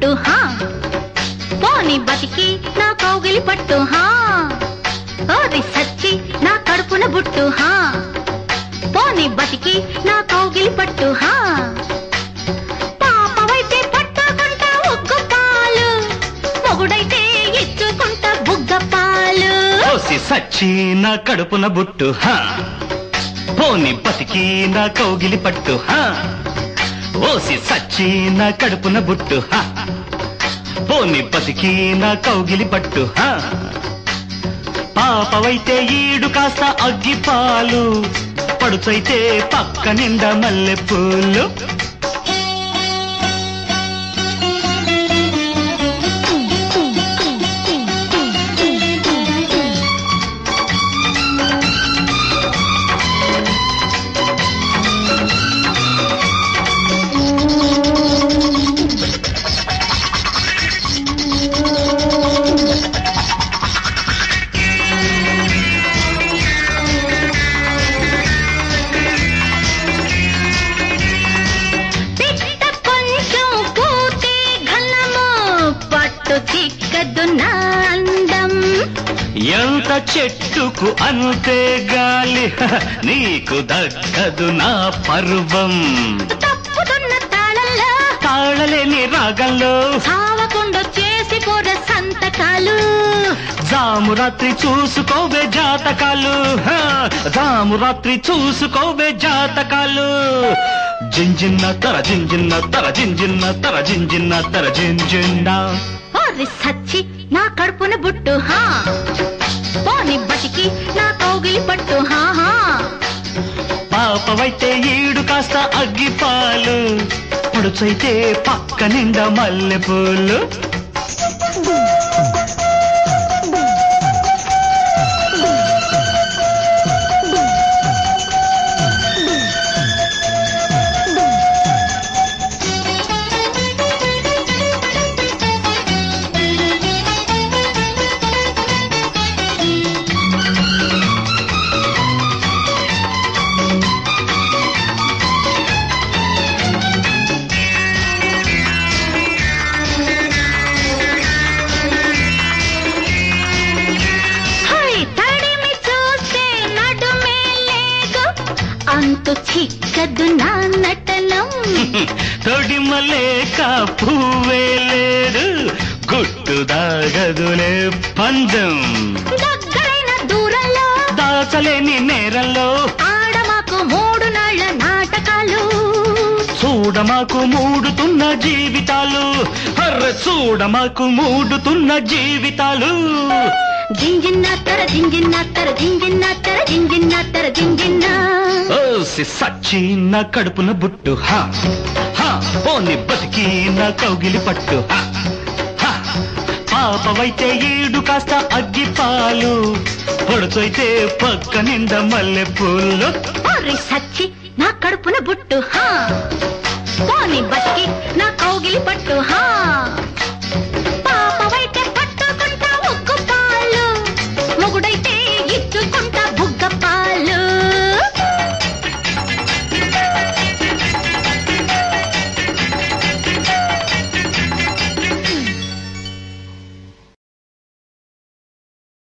బుట్టు హా పోని బతికి నా కౌగిలి పట్టు హా ఓరి సచ్చి నా కడుపున బుట్టు హా పోని బతికి నా కౌగిలి పట్టు హా పాపవైతే పట్టుకుంటా ఉగ్గు పాలు మొగుడైతే ఇచ్చుకుంటా బుగ్గ పాలు ఓసి సచ్చి నా కడుపున బుట్టు హా పోని బతికి నా కౌగిలి పట్టు హా ఓసి సచ్చి నా కడుపున బుట్టు హా పోని బతికి నా కౌగిలి పట్టు హా పాపవైతే ఈడు కాస్త అగ్గి పాలు పడుచైతే పక్క నిండా మల్లె పూలు చిక్కదు నా అందం ఎంత చెట్టుకు అంతే గాలి నీకు దక్కదు నా పర్వం తప్పుతున్న తాళల్లో తాళలేని రాగంలో సావకుండా చేసి పోర సంతకాలు జాము రాత్రి చూసుకోవే జాతకాలు జాము రాత్రి చూసుకోవే జాతకాలు జింజిన్న తర జింజిన్న తర జింజిన్న తర జింజిన్న తర జింజిన్న ఓరి సచ్చి నా కడుపున బుట్టు హా పోని బతికి నా కౌగిలి పట్టు హా హా పాపవైతే ఈడు కాస్త అగ్గి పాలు పడుచైతే పక్క నిండా మల్లె పూలు అంతు చిక్కదు నా నటనం తొడిమలేక పువ్వే లేదు గుట్టు దాగదులే పందెం దగ్గరైన దూరంలో దాచలేని నేరంలో ఆడమాకు 3 నాళ్ళ నాటకాలు చూడమాకు మూడుతున్న జీవితాలు అర్రె చూడమాకు మూడుతున్న జీవితాలు జింజిన్న తర జింజిన్న తర జింజిన్న తర జింజిన్న తర జింజిన్న ఓసి సచ్చి నా కడుపున బుట్టు హా హా పోని బతికి నా కౌగిలి పట్టు హా హా పాపవైతే ఈడు కాస్త అగ్గి పాలు పొడుచైతే పక్క నిండా మల్లె పూలు ఓరి సచ్చి నా కడుపున బుట్టు హా పోని బతికి నా కౌగిలి పట్టు హా